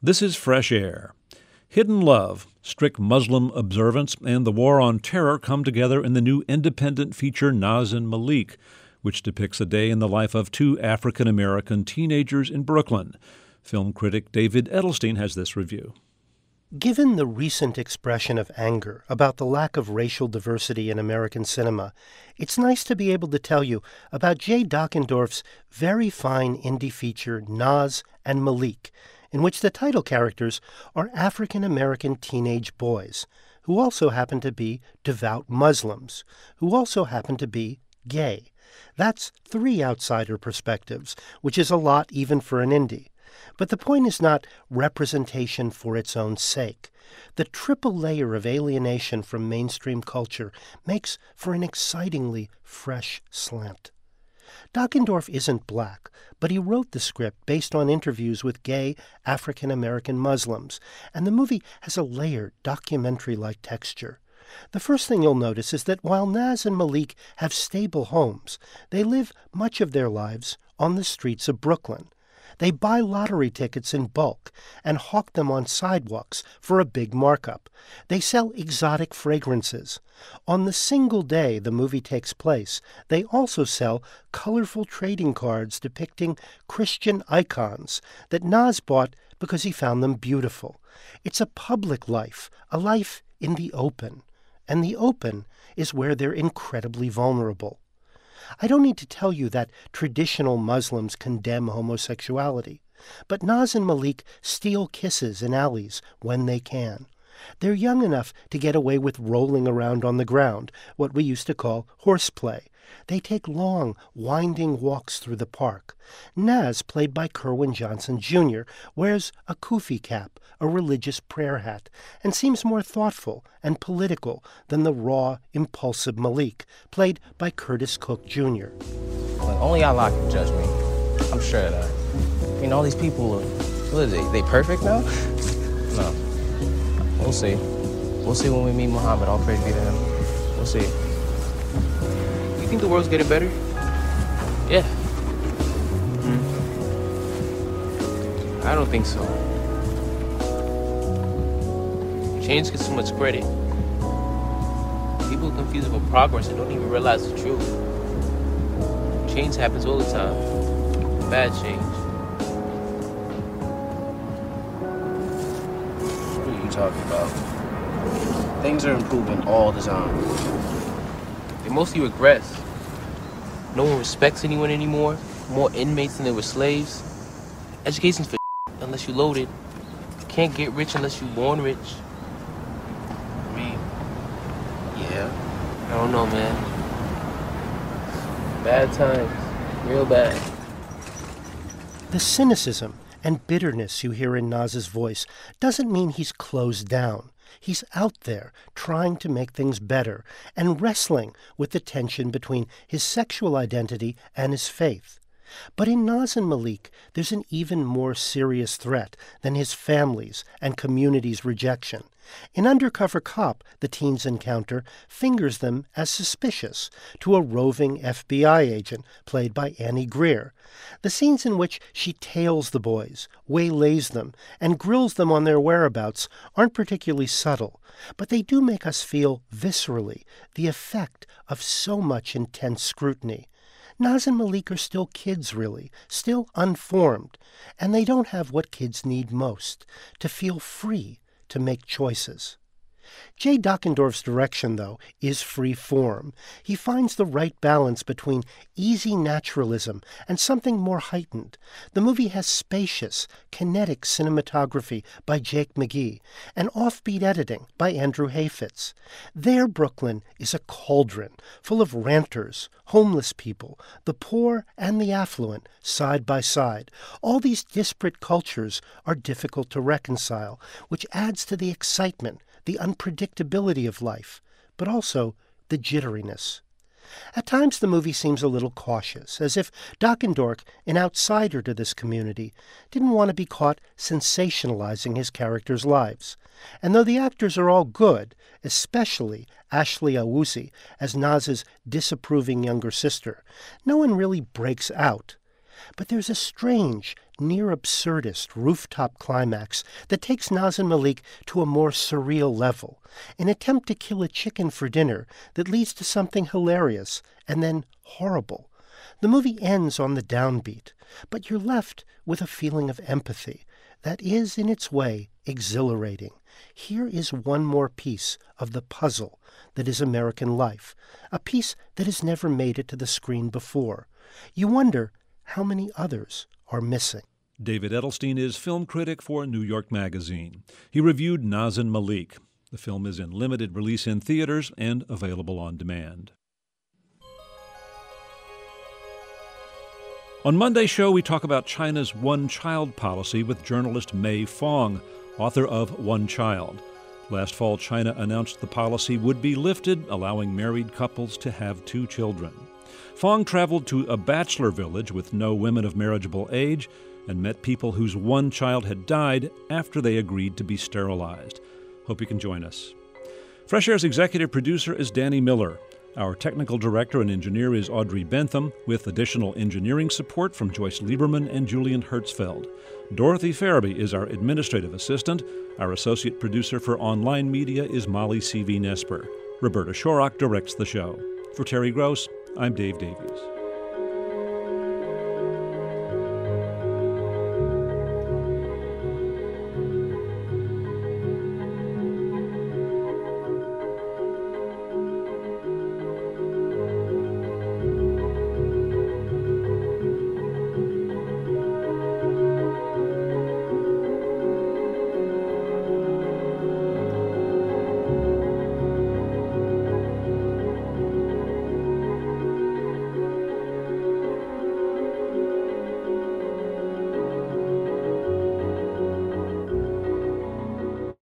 This is Fresh Air. Hidden love, strict Muslim observance, and the war on terror come together in the new independent feature Naz and Malik, which depicts a day in the life of two African-American teenagers in Brooklyn. Film critic David Edelstein has this review. Given the recent expression of anger about the lack of racial diversity in American cinema, it's nice to be able to tell you about Jay Dockendorf's very fine indie feature Naz and Malik, in which the title characters are African-American teenage boys, who also happen to be devout Muslims, who also happen to be gay. That's 3 outsider perspectives, which is a lot even for an indie. But the point is not representation for its own sake. The triple layer of alienation from mainstream culture makes for an excitingly fresh slant. Dockendorf isn't black, but he wrote the script based on interviews with gay African-American Muslims, and the movie has a layered, documentary-like texture. The first thing you'll notice is that while Naz and Malik have stable homes, they live much of their lives on the streets of Brooklyn. They buy lottery tickets in bulk and hawk them on sidewalks for a big markup. They sell exotic fragrances. On the single day the movie takes place, they also sell colorful trading cards depicting Christian icons that Naz bought because he found them beautiful. It's a public life, a life in the open. And the open is where they're incredibly vulnerable. I don't need to tell you that traditional Muslims condemn homosexuality, but Naz and Malik steal kisses in alleys when they can. They're young enough to get away with rolling around on the ground, what we used to call horseplay. They take long, winding walks through the park. Naz, played by Kerwin Johnson Jr., wears a kufi cap, a religious prayer hat, and seems more thoughtful and political than the raw, impulsive Malik, played by Curtis Cook Jr. Like, only Allah can judge me. I'm sure of that. I mean, all these people, what is it, they perfect now? No. We'll see. We'll see when we meet Muhammad. All praise be to him. We'll see. You think the world's getting better? Yeah. I don't think so. Change gets too much credit. People are confused about progress and don't even realize the truth. Change happens all the time. Bad change. What are you talking about? Things are improving all the time. They mostly regress. No one respects anyone anymore. More inmates than there were slaves. Education's for unless you loaded. You can't get rich unless you're born rich. I mean, yeah. I don't know, man. Bad times. Real bad. The cynicism and bitterness you hear in Naz's voice doesn't mean he's closed down. He's out there trying to make things better and wrestling with the tension between his sexual identity and his faith. But in Naz and Malik, there's an even more serious threat than his family's and community's rejection. In Undercover Cop, the teens encounter fingers them as suspicious to a roving FBI agent played by Annie Greer. The scenes in which she tails the boys, waylays them, and grills them on their whereabouts aren't particularly subtle, but they do make us feel viscerally the effect of so much intense scrutiny. Naz and Malik are still kids, really, still unformed, and they don't have what kids need most, to feel free to make choices. Jay Dockendorf's direction, though, is free form. He finds the right balance between easy naturalism and something more heightened. The movie has spacious, kinetic cinematography by Jake McGee and offbeat editing by Andrew Hayfitz. Their Brooklyn is a cauldron full of ranters, homeless people, the poor and the affluent, side by side. All these disparate cultures are difficult to reconcile, which adds to the excitement, the unpredictability of life, but also the jitteriness. At times the movie seems a little cautious, as if Dockendorf, an outsider to this community, didn't want to be caught sensationalizing his characters' lives. And though the actors are all good, especially Ashley Awuzie as Naz's disapproving younger sister, no one really breaks out. But there's a strange, near-absurdist rooftop climax that takes Naz and Malik to a more surreal level, an attempt to kill a chicken for dinner that leads to something hilarious and then horrible. The movie ends on the downbeat, but you're left with a feeling of empathy that is, in its way, exhilarating. Here is one more piece of the puzzle that is American life, a piece that has never made it to the screen before. You wonder how many others are missing. David Edelstein is film critic for New York Magazine. He reviewed Naz and Malik. The film is in limited release in theaters and available on demand. On Monday's show, we talk about China's one-child policy with journalist Mei Fong, author of One Child. Last fall, China announced the policy would be lifted, allowing married couples to have 2 children. Fong traveled to a bachelor village with no women of marriageable age and met people whose one child had died after they agreed to be sterilized. Hope you can join us. Fresh Air's executive producer is Danny Miller. Our technical director and engineer is Audrey Bentham, with additional engineering support from Joyce Lieberman and Julian Hertzfeld. Dorothy Farabee is our administrative assistant. Our associate producer for online media is Molly C.V. Nesper. Roberta Shorrock directs the show. For Terry Gross, I'm Dave Davies.